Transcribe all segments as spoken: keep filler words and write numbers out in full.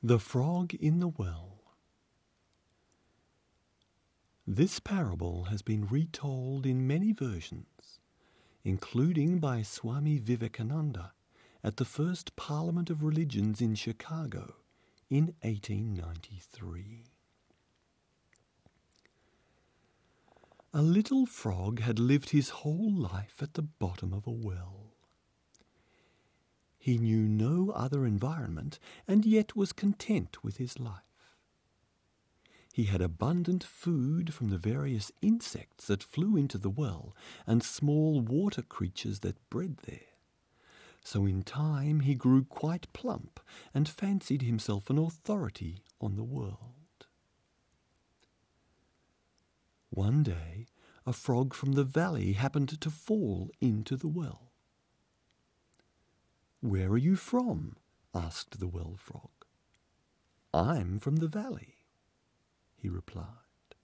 The Frog in the Well. This parable has been retold in many versions, including by Swami Vivekananda at the first Parliament of Religions in Chicago in eighteen ninety-three. A little frog had lived his whole life at the bottom of a well. He knew no other environment and yet was content with his life. He had abundant food from the various insects that flew into the well and small water creatures that bred there. So in time he grew quite plump and fancied himself an authority on the world. One day a frog from the valley happened to fall into the well. "Where are you from?" asked the well frog. "I'm from the valley," he replied.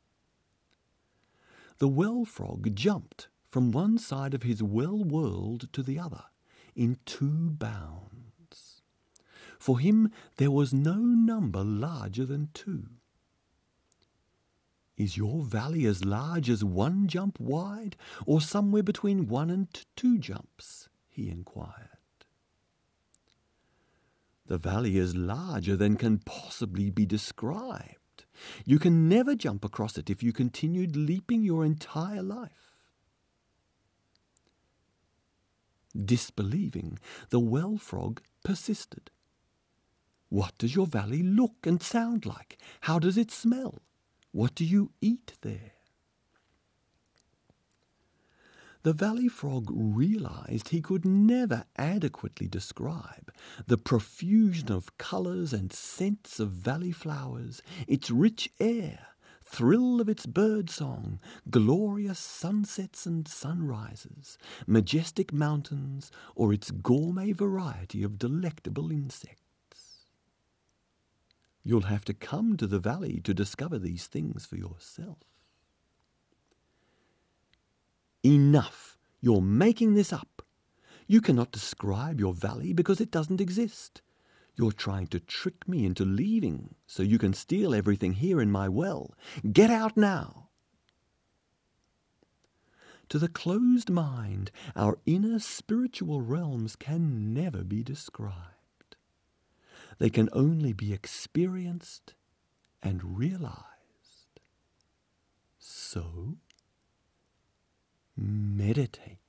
The well frog jumped from one side of his well world to the other in two bounds. For him there was no number larger than two. "Is your valley as large as one jump wide, or somewhere between one and two jumps?" he inquired. "The valley is larger than can possibly be described. You can never jump across it if you continued leaping your entire life." Disbelieving, the well frog persisted. "What does your valley look and sound like? How does it smell? What do you eat there?" The valley frog realized he could never adequately describe the profusion of colors and scents of valley flowers, its rich air, thrill of its bird song, glorious sunsets and sunrises, majestic mountains, or its gourmet variety of delectable insects. You'll have to come to the valley to discover these things for yourself. "Enough! You're making this up. You cannot describe your valley because it doesn't exist. You're trying to trick me into leaving so you can steal everything here in my well. Get out now!" To the closed mind, our inner spiritual realms can never be described. They can only be experienced and realized. So, meditate.